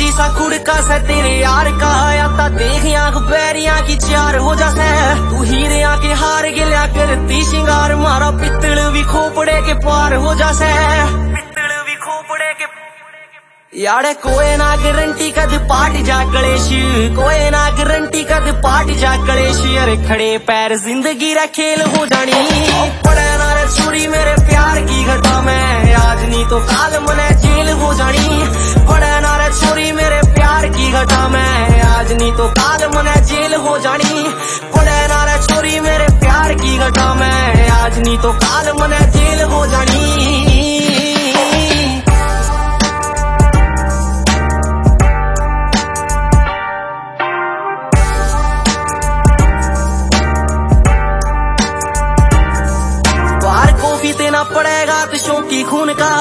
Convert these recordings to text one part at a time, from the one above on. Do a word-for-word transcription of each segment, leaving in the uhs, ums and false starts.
कोई सा कुड़का से तेरे यार का आता देख आंख बैरिया की चार हो जासे तू हीरे के हार गिल्या करती शिंगार मारा पित्तल भी खोपड़े के पार हो जासे पित्तल भी खोपड़े के यारे कोई ना गारंटी कद पाट जा कलेश कोई ना गारंटी कद पाट जा कलेश अरे खड़े पैर जिंदगी रा खेल हो जानी पड़े ना रे छुरी मेरे प्यार की घटा में आज नहीं तो काल मने जेल हो जानी पड़े ना रे छुरी मेरे प्यार की घटा में आज नहीं तो काल मने जेल हो जानी पड़े ना रे छुरी मेरे प्यार की घटा में आज नहीं तो काल मने जेल हो जानी। देना पड़ेगा तो शौकी खून का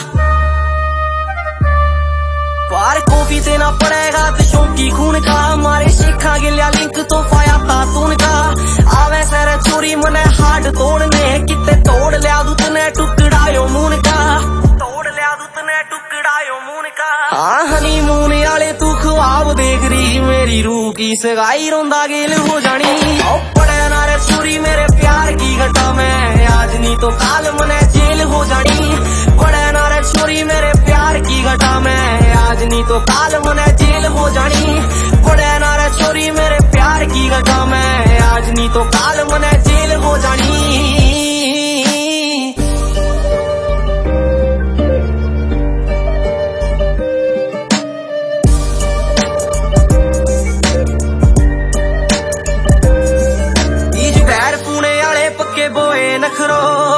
पार कॉफी देना पड़ेगा तो शौकी खून का मारे शिखा गिल्या लिंक तो पाया तातून का आवे सर चोरी मने हाड तोड़ने कितने तोड़ लिया दूतने टुकड़ायो मून का तोड़ लिया दूतने टुकड़ायो मून का हाँ हनी मून आले तू ख्वाब देख रही मेरी रूह की सगाई रोंदा गेल हो जानी पड़े ना रे चोरी मेरे प्यार की घटा में आज नहीं तो काल मने जेल हो जानी पड़े ना रे छोरी मेरे प्यार की घटा में आज नहीं तो काल मने जेल हो जानी पड़े ना रे छोरी मेरे प्यार की घटा में आज नहीं तो काल मने जेल हो जानी। बोए नखरो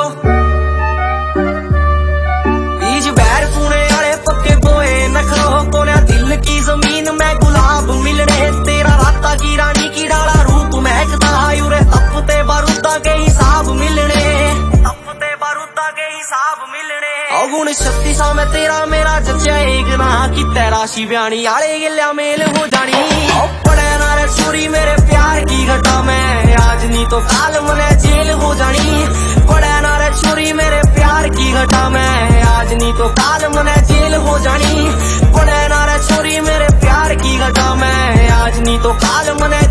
बीज बैर पुणे आले पक्के बोए नखरो कोने दिल की जमीन में गुलाब मिलने तेरा राता की रानी की डाला रूप महकता यूरे तपते बारूदा के हिसाब मिलने तपते बारूदा के हिसाब मिलने अगुण शक्ति सा में तेरा मेरा जच्चा एक ना कि तेरा शिव्याणी आले गिल्या मेल हो जानी पड़े ना रे छोरी मेरे प्यार की घटा में आज नहीं तो काल मने जेल हो जानी पड़े ना रे छोरी मेरे प्यार की घटा में आज नहीं तो काल मने जेल हो जानी पड़े ना रे छोरी मेरे प्यार की घटा में आज नहीं तो काल मने